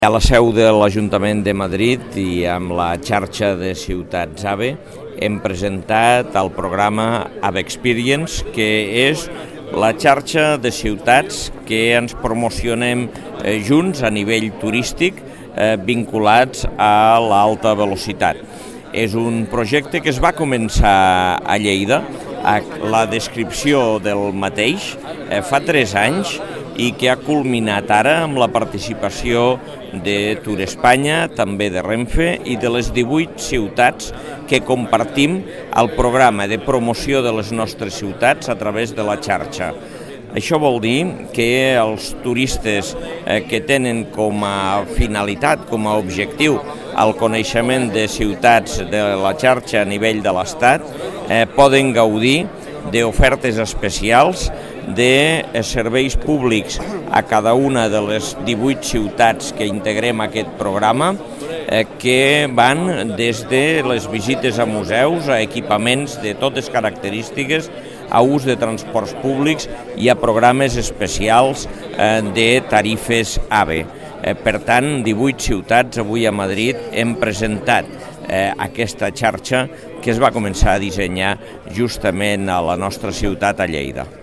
A la seu de l'Ajuntament de Madrid i amb la xarxa de ciutats AVE hem presentat el programa AVE Experience, que és la xarxa de ciutats que ens promocionem junts a nivell turístic vinculats a l'alta velocitat. És un projecte que es va començar a Lleida, la descripció del mateix fa 3 anys i que ha culminat ara amb la participació de Tour Espanya, també de Renfe i de les 18 ciutats que compartim el programa de promoció de les nostres ciutats a través de la xarxa. Això vol dir que els turistes que tenen com a finalitat, com a objectiu, el coneixement de ciutats de la xarxa a nivell de l'Estat poden gaudir d'ofertes especials, de serveis públics a cada una de les 18 ciutats que integrem aquest programa, que van des de les visites a museus, a equipaments de totes característiques, a ús de transports públics i a programes especials de tarifes AVE. Per tant, 18 ciutats avui a Madrid hem presentat aquesta xarxa que es va començar a dissenyar justament a la nostra ciutat, a Lleida.